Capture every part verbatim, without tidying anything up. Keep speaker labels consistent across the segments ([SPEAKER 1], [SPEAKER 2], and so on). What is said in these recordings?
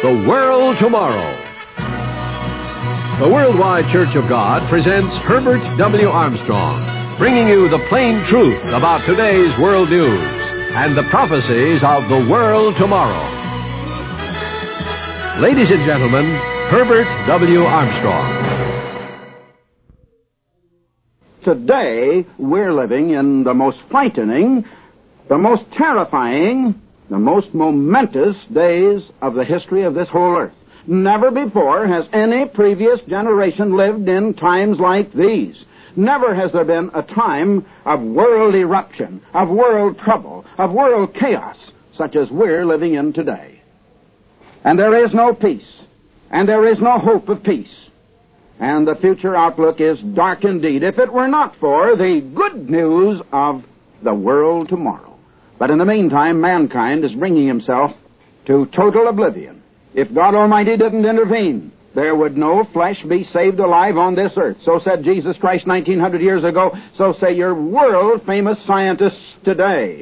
[SPEAKER 1] The World Tomorrow. The Worldwide Church of God presents Herbert W. Armstrong, bringing you the plain truth about today's world news and the prophecies of the world tomorrow. Ladies and gentlemen, Herbert W. Armstrong.
[SPEAKER 2] Today, we're living in the most frightening, the most terrifying, the most momentous days of the history of this whole earth. Never before has any previous generation lived in times like these. Never has there been a time of world eruption, of world trouble, of world chaos, such as we're living in today. And there is no peace, and there is no hope of peace. And the future outlook is dark indeed, if it were not for the good news of the world tomorrow. But in the meantime, mankind is bringing himself to total oblivion. If God Almighty didn't intervene, there would no flesh be saved alive on this earth. So said Jesus Christ nineteen hundred years ago. So say your world-famous scientists today.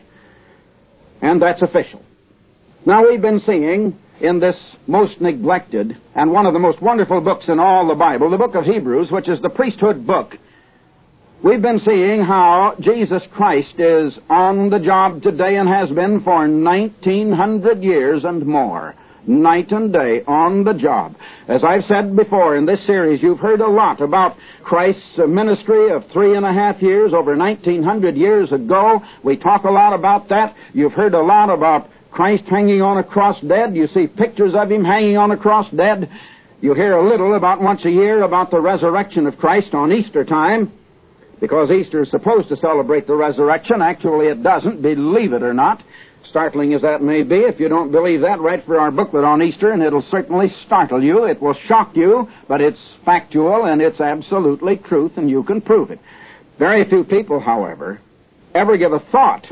[SPEAKER 2] And that's official. Now, we've been seeing in this most neglected and one of the most wonderful books in all the Bible, the book of Hebrews, which is the priesthood book, we've been seeing how Jesus Christ is on the job today and has been for nineteen hundred years and more. Night and day on the job. As I've said before in this series, you've heard a lot about Christ's ministry of three and a half years over nineteen hundred years ago. We talk a lot about that. You've heard a lot about Christ hanging on a cross dead. You see pictures of him hanging on a cross dead. You hear a little about once a year about the resurrection of Christ on Easter time, because Easter is supposed to celebrate the resurrection. Actually, it doesn't, believe it or not. Startling as that may be, if you don't believe that, write for our booklet on Easter, and it'll certainly startle you. It will shock you, but it's factual, and it's absolutely truth, and you can prove it. Very few people, however, ever give a thought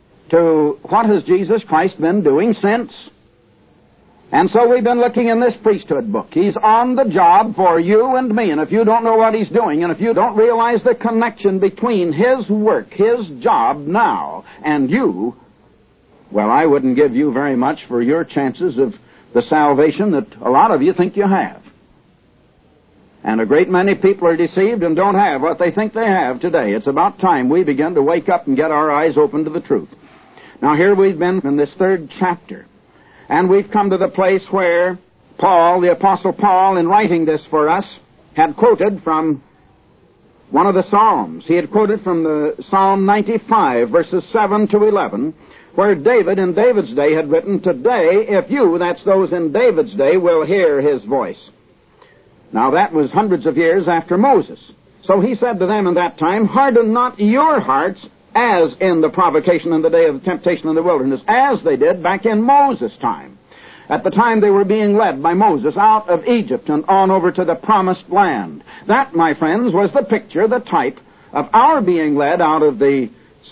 [SPEAKER 2] to what has Jesus Christ been doing since. And so we've been looking in this priesthood book. He's on the job for you and me, and if you don't know what he's doing, and if you don't realize the connection between his work, his job now, and you, well, I wouldn't give you very much for your chances of the salvation that a lot of you think you have. And a great many people are deceived and don't have what they think they have today. It's about time we begin to wake up and get our eyes open to the truth. Now, here we've been in this third chapter, and we've come to the place where Paul, the Apostle Paul, in writing this for us, had quoted from one of the Psalms. He had quoted from the Psalm ninety-five, verses seven to eleven, where David in David's day had written, "Today, if you," that's those in David's day, "will hear his voice." Now, that was hundreds of years after Moses. So he said to them in that time, "Harden not your hearts as in the provocation in the day of the temptation in the wilderness," as they did back in Moses' time. At the time they were being led by Moses out of Egypt and on over to the promised land. That, my friends, was the picture, the type of our being led out of the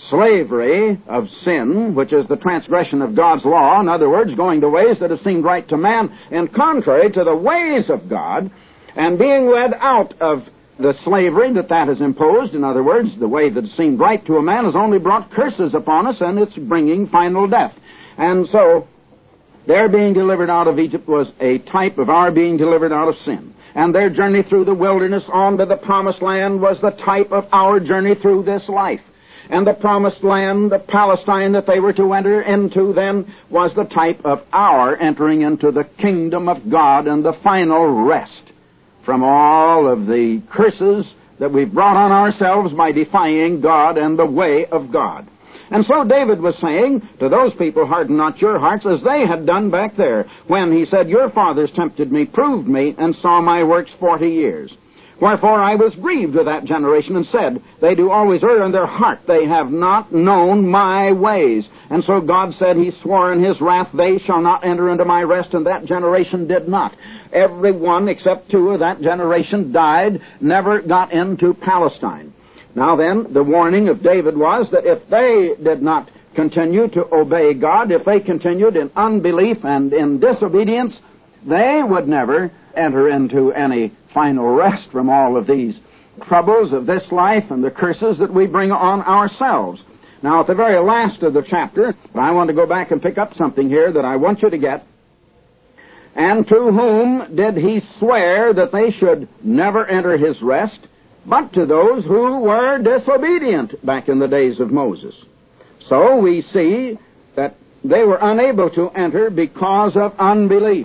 [SPEAKER 2] slavery of sin, which is the transgression of God's law. In other words, going the ways that have seemed right to man and contrary to the ways of God, and being led out of the slavery that that has imposed. In other words, the way that seemed right to a man has only brought curses upon us, and it's bringing final death. And so, their being delivered out of Egypt was a type of our being delivered out of sin. And their journey through the wilderness on to the promised land was the type of our journey through this life. And the promised land, the Palestine that they were to enter into then, was the type of our entering into the kingdom of God and the final rest from all of the curses that we've brought on ourselves by defying God and the way of God. And so David was saying to those people, "Harden not your hearts," as they had done back there, when he said, "Your fathers tempted me, proved me, and saw my works forty years. Wherefore I was grieved with that generation, and said, They do always err in their heart. They have not known my ways." And so God said, he swore in his wrath, "They shall not enter into my rest," and that generation did not. Every one except two of that generation died, never got into Palestine. Now then, the warning of David was that if they did not continue to obey God, if they continued in unbelief and in disobedience, they would never enter into any final rest from all of these troubles of this life and the curses that we bring on ourselves. Now, at the very last of the chapter, I want to go back and pick up something here that I want you to get. And to whom did he swear that they should never enter his rest? But to those who were disobedient back in the days of Moses. So we see that they were unable to enter because of unbelief.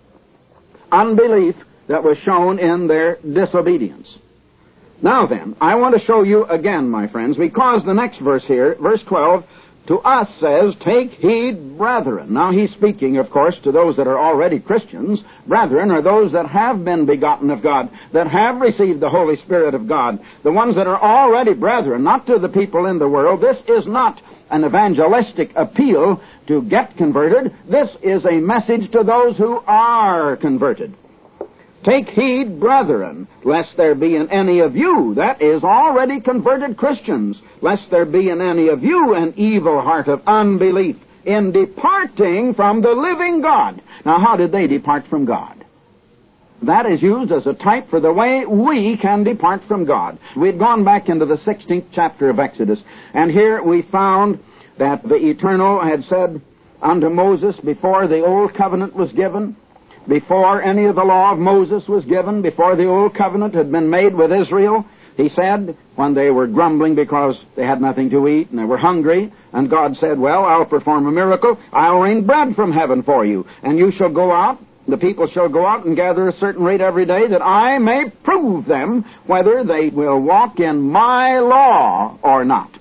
[SPEAKER 2] Unbelief that was shown in their disobedience. Now then, I want to show you again, my friends, because the next verse here, verse twelve, to us says, take heed, brethren. Now he's speaking, of course, to those that are already Christians. Brethren are those that have been begotten of God, that have received the Holy Spirit of God, the ones that are already brethren, not to the people in the world. This is not an evangelistic appeal to get converted. This is a message to those who are converted. Take heed, brethren, lest there be in any of you, that is already converted Christians, lest there be in any of you an evil heart of unbelief in departing from the living God. Now, how did they depart from God? That is used as a type for the way we can depart from God. We'd gone back into the sixteenth chapter of Exodus, and here we found that the Eternal had said unto Moses before the Old Covenant was given, before any of the law of Moses was given, before the Old Covenant had been made with Israel, he said, when they were grumbling because they had nothing to eat and they were hungry, and God said, well, I'll perform a miracle. I'll rain bread from heaven for you, and you shall go out, the people shall go out and gather a certain rate every day, that I may prove them whether they will walk in my law or not.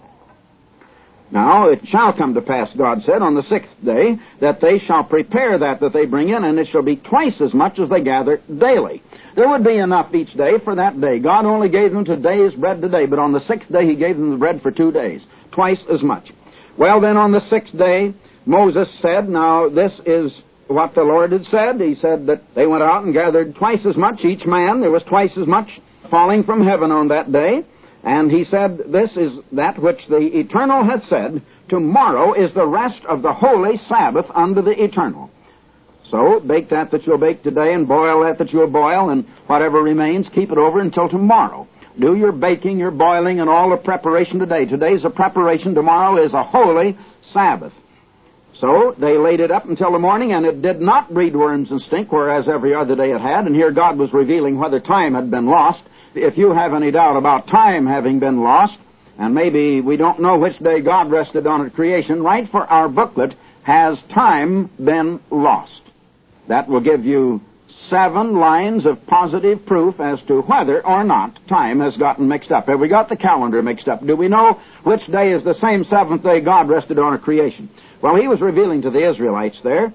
[SPEAKER 2] Now, it shall come to pass, God said, on the sixth day, that they shall prepare that that they bring in, and it shall be twice as much as they gather daily. There would be enough each day for that day. God only gave them today's bread today, but on the sixth day he gave them the bread for two days. Twice as much. Well, then on the sixth day, Moses said, now this is what the Lord had said. He said that they went out and gathered twice as much each man. There was twice as much falling from heaven on that day. And he said, this is that which the Eternal hath said, tomorrow is the rest of the holy Sabbath unto the Eternal. So, bake that that you'll bake today, and boil that that you'll boil, and whatever remains, keep it over until tomorrow. Do your baking, your boiling, and all the preparation today. Today's a preparation, tomorrow is a holy Sabbath. So, they laid it up until the morning, and it did not breed worms and stink, whereas every other day it had, and here God was revealing whether time had been lost. If you have any doubt about time having been lost, and maybe we don't know which day God rested on at creation, write for our booklet, Has Time Been Lost? That will give you seven lines of positive proof as to whether or not time has gotten mixed up. Have we got the calendar mixed up? Do we know which day is the same seventh day God rested on at creation? Well, he was revealing to the Israelites there.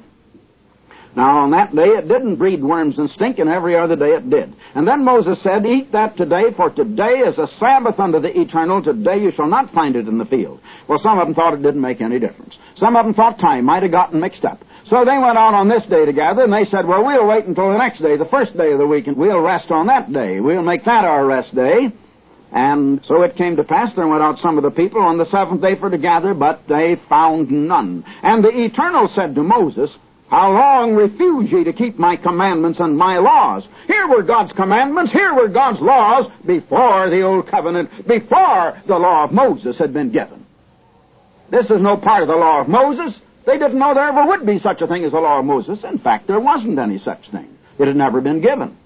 [SPEAKER 2] Now, on that day, it didn't breed worms and stink, and every other day it did. And then Moses said, eat that today, for today is a Sabbath unto the Eternal. Today you shall not find it in the field. Well, some of them thought it didn't make any difference. Some of them thought time might have gotten mixed up. So they went out on this day together, and they said, well, we'll wait until the next day, the first day of the week, and we'll rest on that day. We'll make that our rest day. And so it came to pass, there went out some of the people on the seventh day for to gather, but they found none. And the Eternal said to Moses, how long refuse ye to keep my commandments and my laws? Here were God's commandments, here were God's laws before the Old Covenant, before the law of Moses had been given. This is no part of the law of Moses. They didn't know there ever would be such a thing as the law of Moses. In fact, there wasn't any such thing. It had never been given.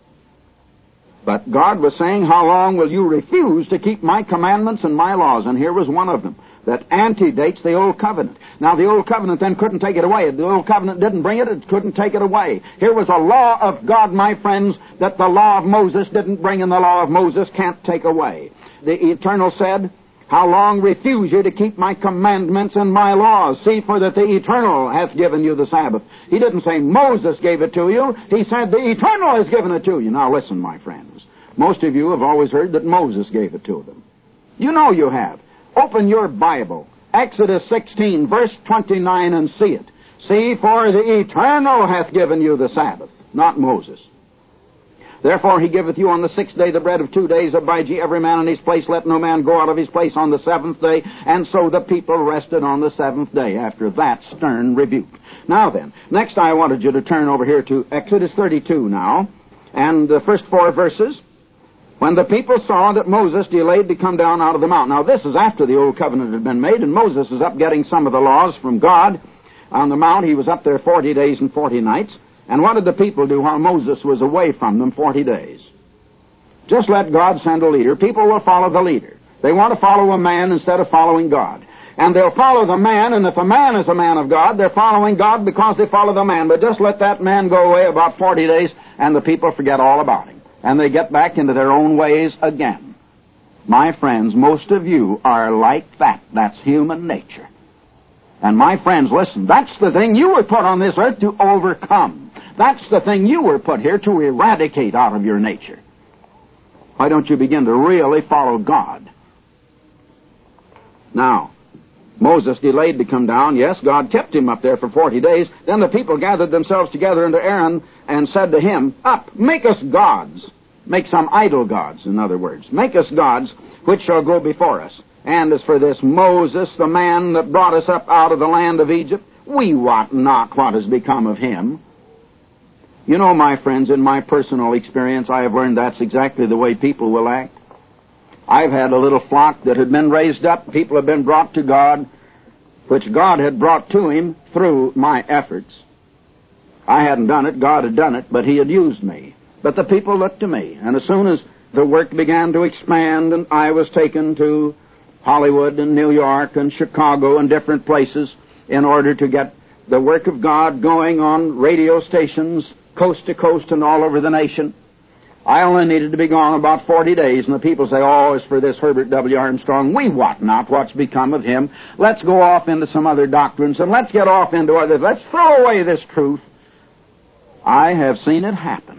[SPEAKER 2] But God was saying, how long will you refuse to keep my commandments and my laws? And here was one of them that antedates the Old Covenant. Now, the Old Covenant then couldn't take it away. The Old Covenant didn't bring it, it couldn't take it away. Here was a law of God, my friends, that the law of Moses didn't bring, and the law of Moses can't take away. The Eternal said, how long refuse you to keep my commandments and my laws? See, for that the Eternal hath given you the Sabbath. He didn't say Moses gave it to you. He said the Eternal has given it to you. Now listen, my friends. Most of you have always heard that Moses gave it to them. You know you have. Open your Bible, Exodus sixteen, verse twenty-nine, and see it. See, for the Eternal hath given you the Sabbath, not Moses. Therefore he giveth you on the sixth day the bread of two days. Abide ye every man in his place. Let no man go out of his place on the seventh day. And so the people rested on the seventh day after that stern rebuke. Now then, next I wanted you to turn over here to Exodus thirty-two now. And the first four verses. When the people saw that Moses delayed to come down out of the mountain. Now this is after the Old Covenant had been made, and Moses is up getting some of the laws from God on the mount. He was up there forty days and forty nights. And what did the people do while Moses was away from them forty days? Just let God send a leader. People will follow the leader. They want to follow a man instead of following God. And they'll follow the man, and if a man is a man of God, they're following God because they follow the man. But just let that man go away about forty days, and the people forget all about him. And they get back into their own ways again. My friends, most of you are like that. That's human nature. And my friends, listen, that's the thing you were put on this earth to overcome. That's the thing you were put here to eradicate out of your nature. Why don't you begin to really follow God? Now, Moses delayed to come down. Yes, God kept him up there for forty days. Then the people gathered themselves together unto Aaron and said to him, Up, make us gods. Make some idol gods, in other words. Make us gods which shall go before us. And as for this Moses, the man that brought us up out of the land of Egypt, we wot not what has become of him. You know, my friends, in my personal experience, I have learned that's exactly the way people will act. I've had a little flock that had been raised up. People have been brought to God, which God had brought to him through my efforts. I hadn't done it. God had done it, but he had used me. But the people looked to me. And as soon as the work began to expand and I was taken to Hollywood and New York and Chicago and different places in order to get the work of God going on radio stations coast to coast and all over the nation, I only needed to be gone about forty days, and the people say, Oh, as for this Herbert W. Armstrong, we wot not what's become of him. Let's go off into some other doctrines, and let's get off into others. Let's throw away this truth. I have seen it happen.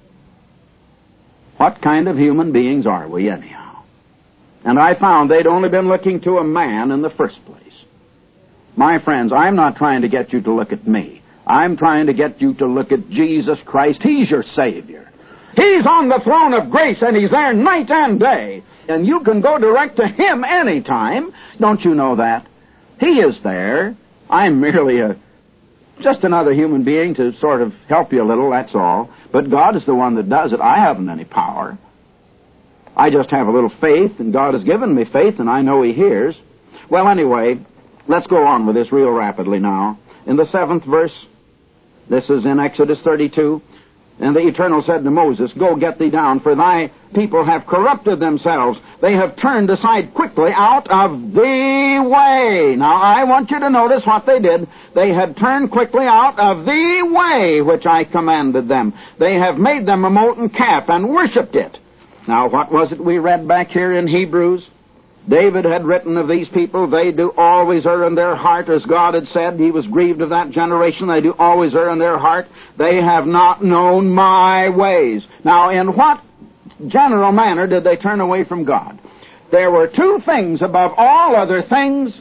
[SPEAKER 2] What kind of human beings are we, anyhow? And I found they'd only been looking to a man in the first place. My friends, I'm not trying to get you to look at me. I'm trying to get you to look at Jesus Christ. He's your Savior. He's on the throne of grace, and he's there night and day. And you can go direct to him anytime. Don't you know that? He is there. I'm merely a just another human being to sort of help you a little, that's all. But God is the one that does it. I haven't any power. I just have a little faith, and God has given me faith, and I know he hears. Well, anyway, let's go on with this real rapidly now. In the seventh verse, this is in Exodus thirty-two, and the Eternal said to Moses, Go get thee down, for thy people have corrupted themselves. They have turned aside quickly out of the way. Now, I want you to notice what they did. They had turned quickly out of the way which I commanded them. They have made them a molten calf and worshipped it. Now, what was it we read back here in Hebrews? David had written of these people, they do always err in their heart, as God had said. He was grieved of that generation. They do always err in their heart. They have not known my ways. Now, in what general manner did they turn away from God? There were two things above all other things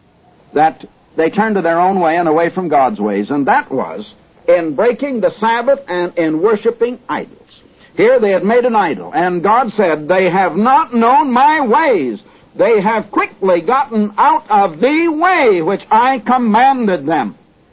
[SPEAKER 2] that they turned to their own way and away from God's ways, and that was in breaking the Sabbath and in worshiping idols. Here they had made an idol, and God said, They have not known my ways. They have quickly gotten out of the way which I commanded them.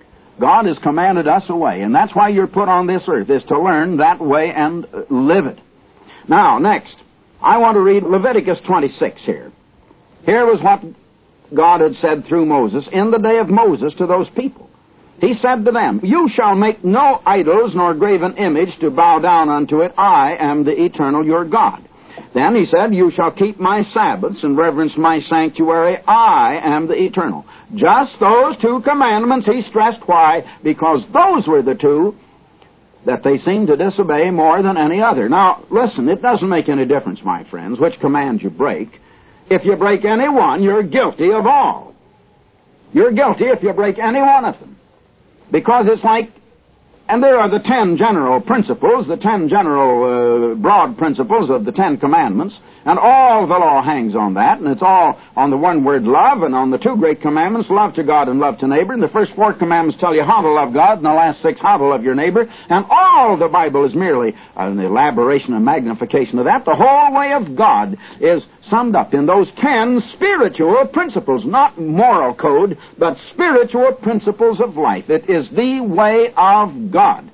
[SPEAKER 2] God has commanded us a way, and that's why you're put on this earth, is to learn that way and live it. Now, next, I want to read Leviticus twenty-six here. Here was what God had said through Moses in the day of Moses to those people. He said to them, You shall make no idols nor graven image to bow down unto it. I am the Eternal your God. Then he said, You shall keep my Sabbaths and reverence my sanctuary. I am the Eternal. Just those two commandments he stressed. Why? Because those were the two that they seemed to disobey more than any other. Now, listen, it doesn't make any difference, my friends, which command you break. If you break any one, you're guilty of all. You're guilty if you break any one of them. Because it's like, and there are the ten general principles, the ten general uh, broad principles of the Ten Commandments, and all the law hangs on that, and it's all on the one word love, and on the two great commandments, love to God and love to neighbor. And the first four commandments tell you how to love God, and the last six how to love your neighbor. And all the Bible is merely an elaboration and magnification of that. The whole way of God is summed up in those ten spiritual principles, not moral code, but spiritual principles of life. It is the way of God.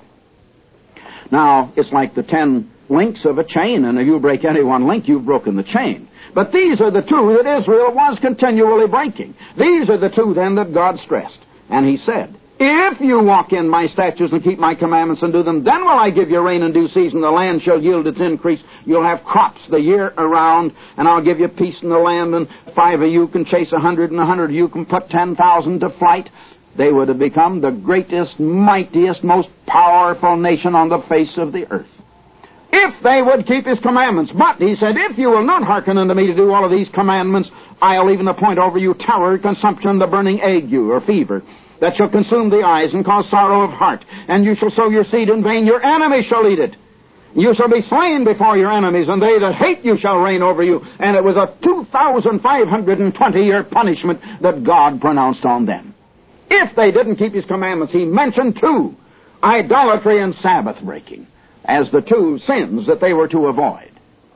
[SPEAKER 2] Now, it's like the ten links of a chain, and if you break any one link, you've broken the chain. But these are the two that Israel was continually breaking. These are the two, then, that God stressed. And he said, If you walk in my statutes and keep my commandments and do them, then will I give you rain in due season. The land shall yield its increase. You'll have crops the year around, and I'll give you peace in the land, and five of you can chase a hundred, and a hundred of you can put ten thousand to flight. They would have become the greatest, mightiest, most powerful nation on the face of the earth, if they would keep his commandments. But, he said, if you will not hearken unto me to do all of these commandments, I'll even appoint over you terror, consumption, the burning ague, or fever, that shall consume the eyes and cause sorrow of heart. And you shall sow your seed in vain. Your enemies shall eat it. You shall be slain before your enemies, and they that hate you shall reign over you. And it was a two thousand five hundred twenty year punishment that God pronounced on them, if they didn't keep his commandments. He mentioned two, idolatry and Sabbath breaking, as the two sins that they were to avoid.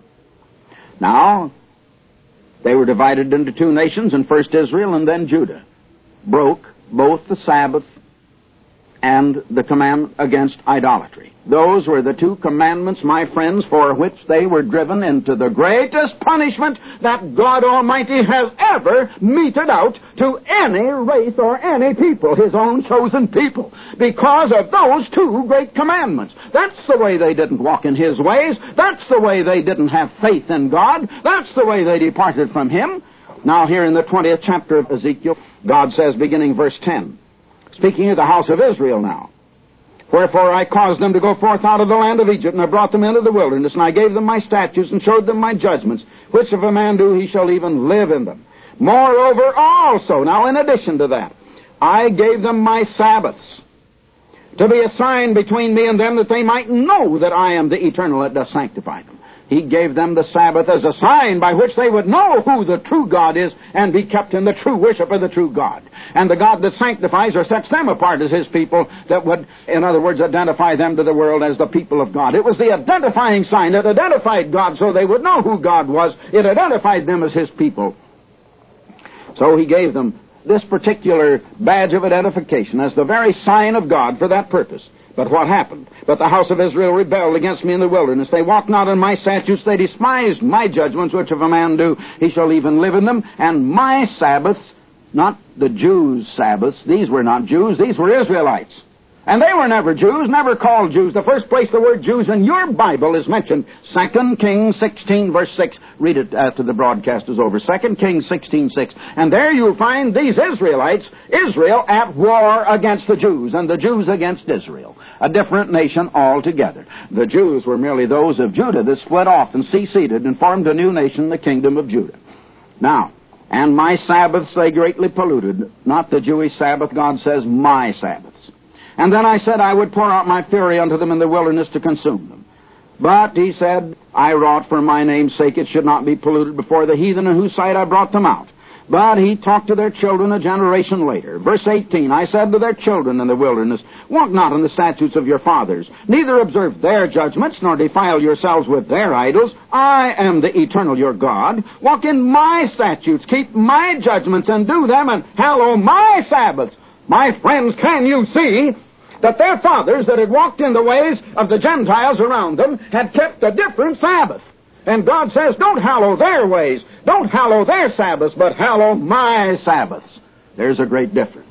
[SPEAKER 2] Now, they were divided into two nations, and first Israel and then Judah broke both the Sabbath and the commandment against idolatry. Those were the two commandments, my friends, for which they were driven into the greatest punishment that God Almighty has ever meted out to any race or any people, his own chosen people, because of those two great commandments. That's the way they didn't walk in his ways. That's the way they didn't have faith in God. That's the way they departed from him. Now, here in the twentieth chapter of Ezekiel, God says, beginning verse ten, speaking of the house of Israel now, wherefore I caused them to go forth out of the land of Egypt, and I brought them into the wilderness, and I gave them my statutes, and showed them my judgments, which if a man do, he shall even live in them. Moreover also, now in addition to that, I gave them my Sabbaths, to be a sign between me and them, that they might know that I am the Eternal that doth sanctify them. He gave them the Sabbath as a sign by which they would know who the true God is and be kept in the true worship of the true God. And the God that sanctifies or sets them apart as his people, that would, in other words, identify them to the world as the people of God. It was the identifying sign that identified God so they would know who God was. It identified them as his people. So he gave them this particular badge of identification as the very sign of God for that purpose. But what happened? But the house of Israel rebelled against me in the wilderness. They walked not in my statutes. They despised my judgments, which if a man do, he shall even live in them. And my Sabbaths, not the Jews' Sabbaths. These were not Jews. These were Israelites. And they were never Jews, never called Jews. The first place the word Jews in your Bible is mentioned, Second Kings sixteen, verse six. Read it after the broadcast is over. Second Kings sixteen, six. And there you'll find these Israelites, Israel at war against the Jews, and the Jews against Israel. A different nation altogether. The Jews were merely those of Judah that split off and seceded and formed a new nation, the kingdom of Judah. Now, and my Sabbaths they greatly polluted. Not the Jewish Sabbath, God says, my Sabbaths. And then I said I would pour out my fury unto them in the wilderness to consume them. But, he said, I wrought for my name's sake it should not be polluted before the heathen in whose sight I brought them out. But he talked to their children a generation later. Verse eighteen, I said to their children in the wilderness, walk not in the statutes of your fathers, neither observe their judgments, nor defile yourselves with their idols. I am the Eternal your God. Walk in my statutes, keep my judgments, and do them, and hallow my Sabbaths. My friends, can you see that their fathers that had walked in the ways of the Gentiles around them had kept a different Sabbath? And God says, don't hallow their ways, don't hallow their Sabbaths, but hallow my Sabbaths. There's a great difference.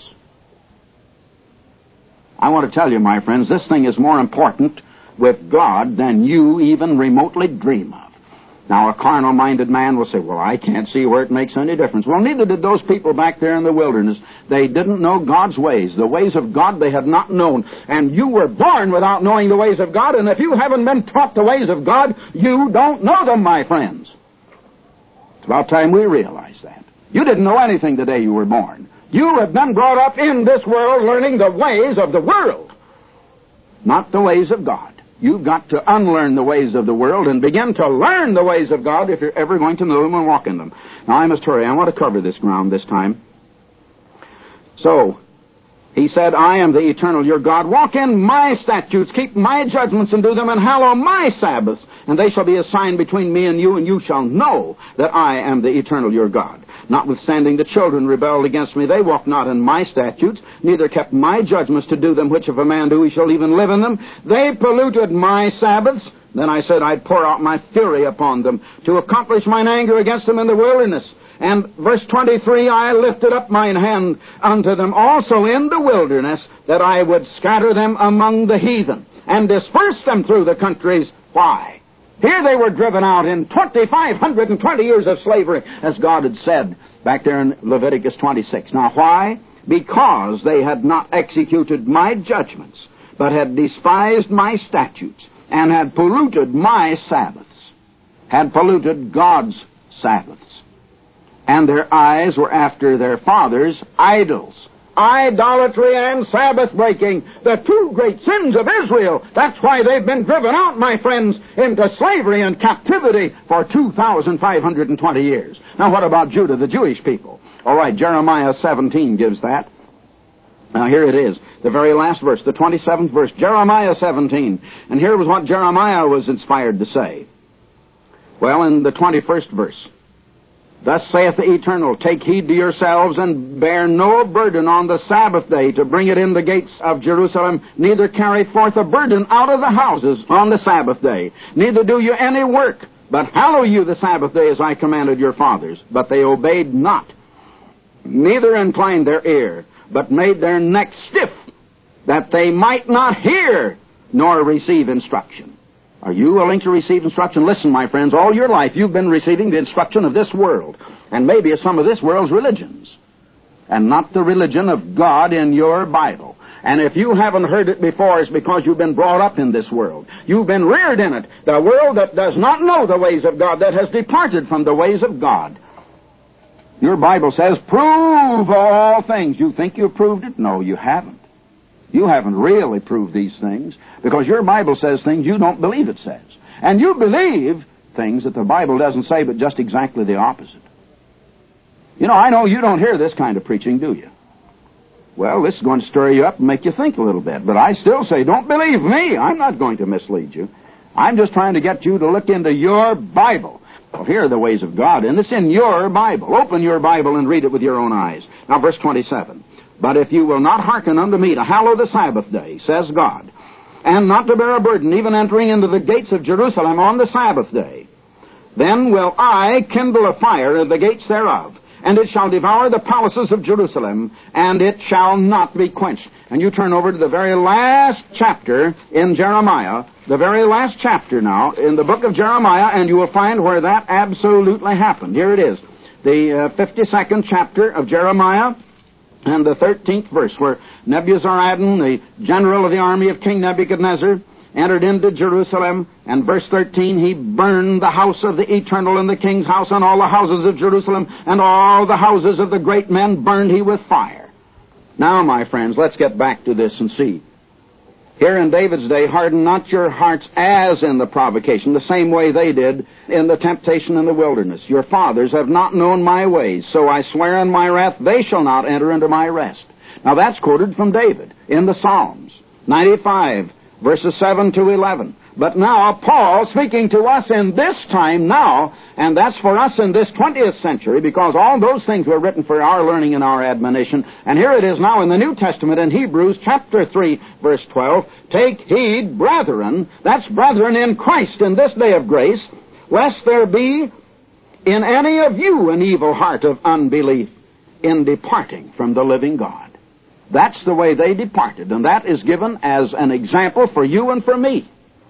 [SPEAKER 2] I want to tell you, my friends, this thing is more important with God than you even remotely dream of. Now, a carnal-minded man will say, well, I can't see where it makes any difference. Well, neither did those people back there in the wilderness. They didn't know God's ways. The ways of God they had not known. And you were born without knowing the ways of God, and if you haven't been taught the ways of God, you don't know them, my friends. It's about time we realize that. You didn't know anything the day you were born. You have been brought up in this world learning the ways of the world, not the ways of God. You've got to unlearn the ways of the world and begin to learn the ways of God if you're ever going to know them and walk in them. Now, I must hurry. I want to cover this ground this time. So, he said, I am the Eternal your God. Walk in my statutes, keep my judgments, and do them, and hallow my Sabbaths. And they shall be a sign between me and you, and you shall know that I am the Eternal your God. Notwithstanding the children rebelled against me, they walked not in my statutes, neither kept my judgments to do them, which if a man do, he shall even live in them. They polluted my Sabbaths. Then I said I'd pour out my fury upon them, to accomplish mine anger against them in the wilderness. And verse twenty-three, I lifted up mine hand unto them also in the wilderness, that I would scatter them among the heathen, and disperse them through the countries. Why? Here they were driven out in twenty-five hundred twenty years of slavery, as God had said back there in Leviticus twenty-six. Now why? Because they had not executed my judgments, but had despised my statutes, and had polluted my Sabbaths, had polluted God's Sabbaths. And their eyes were after their fathers' idols. Idolatry and Sabbath breaking, the two great sins of Israel. That's why they've been driven out, my friends, into slavery and captivity for two thousand five hundred twenty years. Now what about Judah, the Jewish people? All right, Jeremiah seventeen gives that. Now here it is, the very last verse, the twenty-seventh verse, Jeremiah seventeen. And here was what Jeremiah was inspired to say. Well, in the twenty-first verse, thus saith the Eternal, take heed to yourselves, and bear no burden on the Sabbath day, to bring it in the gates of Jerusalem, neither carry forth a burden out of the houses on the Sabbath day, neither do you any work, but hallow you the Sabbath day as I commanded your fathers. But they obeyed not, neither inclined their ear, but made their neck stiff, that they might not hear, nor receive instruction. Are you willing to receive instruction? Listen, my friends, all your life you've been receiving the instruction of this world, and maybe of some of this world's religions, and not the religion of God in your Bible. And if you haven't heard it before, it's because you've been brought up in this world. You've been reared in it. The world that does not know the ways of God, that has departed from the ways of God. Your Bible says, prove all things. You think you've proved it? No, you haven't. You haven't really proved these things, because your Bible says things you don't believe it says. And you believe things that the Bible doesn't say, but just exactly the opposite. You know, I know you don't hear this kind of preaching, do you? Well, this is going to stir you up and make you think a little bit. But I still say, don't believe me. I'm not going to mislead you. I'm just trying to get you to look into your Bible. Well, here are the ways of God, and it's in your Bible. Open your Bible and read it with your own eyes. Now, verse twenty-seven. But if you will not hearken unto me to hallow the Sabbath day, says God, and not to bear a burden, even entering into the gates of Jerusalem on the Sabbath day, then will I kindle a fire at the gates thereof, and it shall devour the palaces of Jerusalem, and it shall not be quenched. And you turn over to the very last chapter in Jeremiah, the very last chapter now, in the book of Jeremiah, and you will find where that absolutely happened. Here it is, the uh, fifty-second chapter of Jeremiah, and the thirteenth verse, where Nebuzaradan, the general of the army of King Nebuchadnezzar, entered into Jerusalem, and verse thirteen, he burned the house of the Eternal and the king's house, and all the houses of Jerusalem, and all the houses of the great men burned he with fire. Now, my friends, let's get back to this and see. Here in David's day, harden not your hearts as in the provocation, the same way they did in the temptation in the wilderness. Your fathers have not known my ways, so I swear in my wrath, they shall not enter into my rest. Now that's quoted from David in the Psalms, ninety-five, verses seven to eleven. But now, Paul, speaking to us in this time now, and that's for us in this twentieth century, because all those things were written for our learning and our admonition. And here it is now in the New Testament in Hebrews chapter three, verse twelve. Take heed, brethren, that's brethren in Christ in this day of grace, lest there be in any of you an evil heart of unbelief in departing from the living God. That's the way they departed, and that is given as an example for you and for me.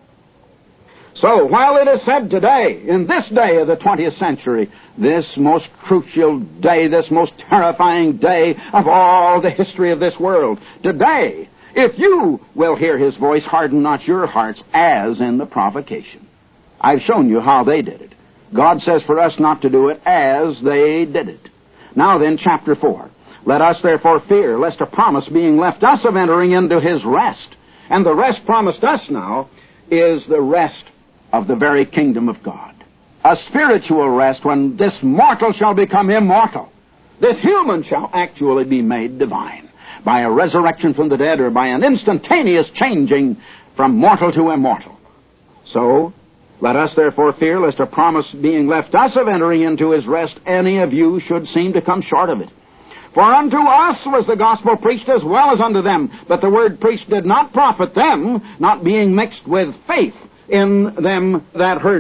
[SPEAKER 2] So, while it is said today, in this day of the twentieth century, this most crucial day, this most terrifying day of all the history of this world, today, if you will hear his voice, harden not your hearts as in the provocation. I've shown you how they did it. God says for us not to do it as they did it. Now then, chapter four. Let us therefore fear, lest a promise being left us of entering into his rest. And the rest promised us now is the rest of the very kingdom of God. A spiritual rest when this mortal shall become immortal. This human shall actually be made divine by a resurrection from the dead or by an instantaneous changing from mortal to immortal. So, let us therefore fear, lest a promise being left us of entering into his rest, any of you should seem to come short of it. For unto us was the gospel preached as well as unto them, but the word preached did not profit them, not being mixed with faith in them that heard it.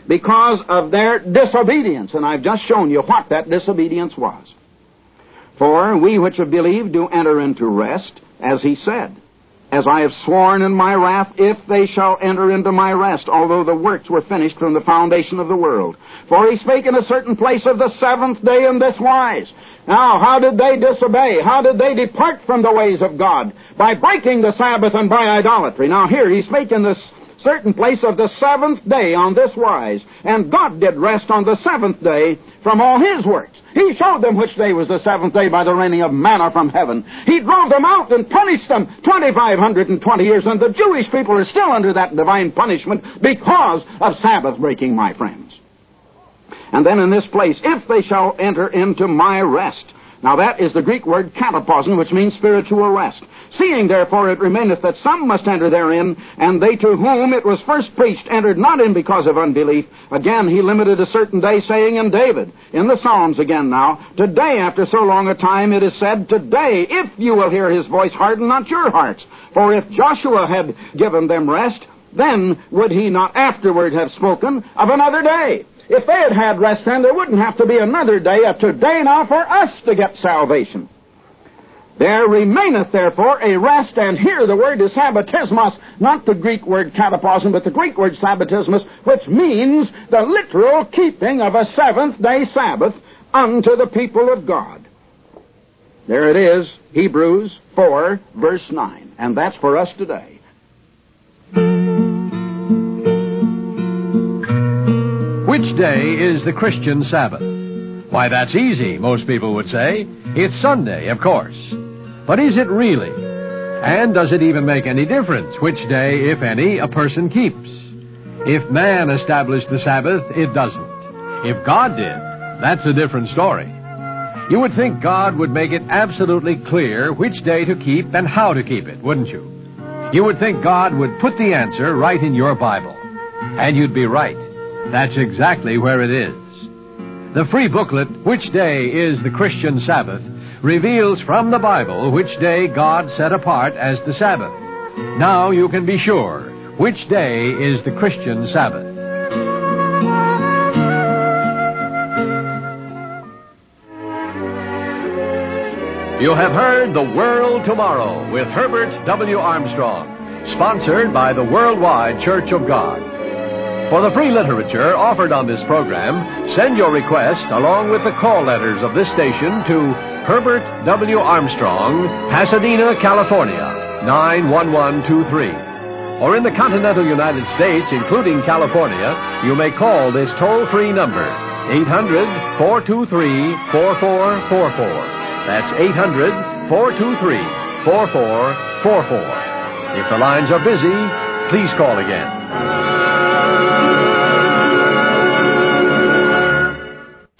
[SPEAKER 2] because of their disobedience. And I've just shown you what that disobedience was. For we which have believed do enter into rest, as he said, as I have sworn in my wrath, if they shall enter into my rest, although the works were finished from the foundation of the world. For he spake in a certain place of the seventh day in this wise. Now, how did they disobey? How did they depart from the ways of God? By breaking the Sabbath and by idolatry. Now here, he spake in this certain place of the seventh day on this wise. And God did rest on the seventh day from all his works. He showed them which day was the seventh day by the raining of manna from heaven. He drove them out and punished them twenty-five hundred twenty years, and the Jewish people are still under that divine punishment because of Sabbath breaking, my friends. And then in this place, if they shall enter into my rest. Now that is the Greek word kataposin, which means spiritual rest. Seeing therefore it remaineth that some must enter therein, and they to whom it was first preached entered not in because of unbelief. Again he limited a certain day, saying in David, in the Psalms again now, today after so long a time it is said, today if you will hear his voice, harden not your hearts. For if Joshua had given them rest, then would he not afterward have spoken of another day. If they had had rest then, there wouldn't have to be another day, a today now, for us to get salvation. There remaineth therefore a rest, and here the word is sabbatismos, not the Greek word kataposin, but the Greek word sabbatismos, which means the literal keeping of a seventh-day Sabbath unto the people of God. There it is, Hebrews four, verse nine, and that's for us today.
[SPEAKER 1] Which day is the Christian Sabbath? Why, that's easy, most people would say. It's Sunday, of course. But is it really? And does it even make any difference which day, if any, a person keeps? If man established the Sabbath, it doesn't. If God did, that's a different story. You would think God would make it absolutely clear which day to keep and how to keep it, wouldn't you? You would think God would put the answer right in your Bible. And you'd be right. That's exactly where it is. The free booklet, Which Day is the Christian Sabbath, reveals from the Bible which day God set apart as the Sabbath. Now you can be sure which day is the Christian Sabbath. You have heard The World Tomorrow with Herbert W. Armstrong, sponsored by the Worldwide Church of God. For the free literature offered on this program, send your request along with the call letters of this station to Herbert W. Armstrong, Pasadena, California, nine one one two three. Or in the continental United States, including California, you may call this toll-free number, eight hundred, four two three, four four four four. That's eight hundred, four two three, four four four four. If the lines are busy, please call again.